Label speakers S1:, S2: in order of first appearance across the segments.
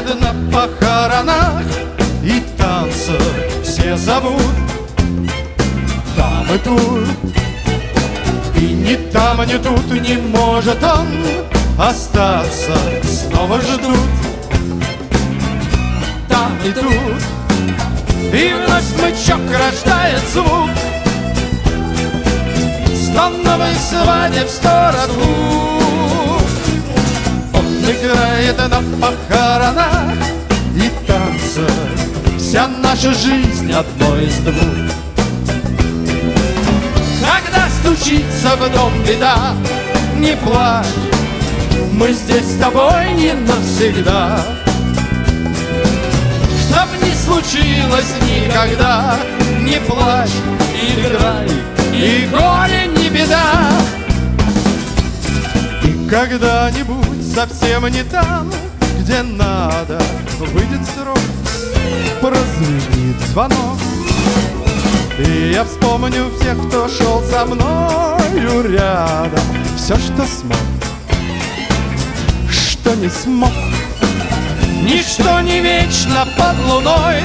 S1: на похоронах, и танца все зовут. Там и тут, и ни там, ни тут не может он остаться. Снова ждут. Там и тут, и вновь смычок рождает звук. Стон новой свадьбы в сторону. Он играет на похоронах, и танца вся наша жизнь одно из двух. Когда стучится в дом беда, не плачь, мы здесь с тобой не навсегда. Чтоб не случилось никогда, не плачь, играй, и горе не беда. И когда-нибудь совсем не там, где надо, выйдет срок, прозвенит звонок, и я вспомню всех, кто шел со мною рядом. Все, что смог, что не смог. Ничто не вечно под луной.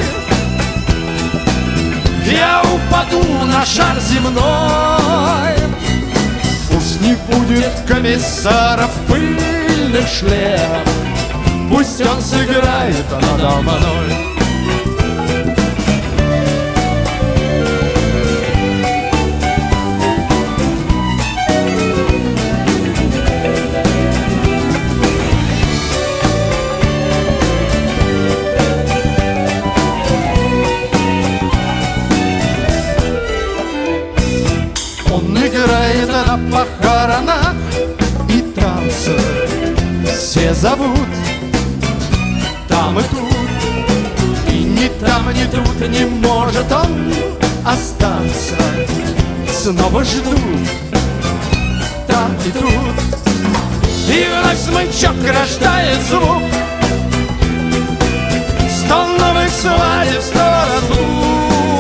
S1: Я упаду на шар земной. Пусть не будет комиссара в пыльных шлемах, пусть он сыграет надо мной. Играет на похоронах, и танца все зовут. Там и тут, и ни там, ни тут не может он остаться. Снова ждут. Там и тут, и вновь смычок рождает звук. Стон новых свадеб в сторону.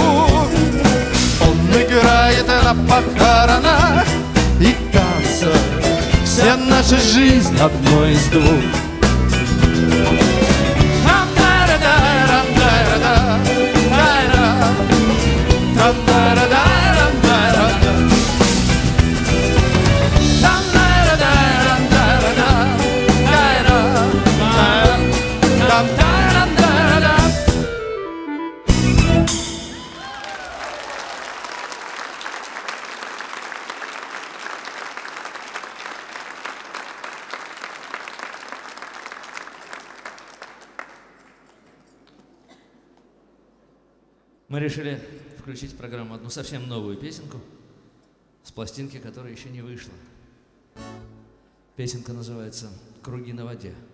S1: Играет на похоронах, и танца вся наша жизнь одно из двух.
S2: Мы решили включить в программу одну совсем новую песенку с пластинки, которая еще не вышла. Песенка называется «Круги на воде».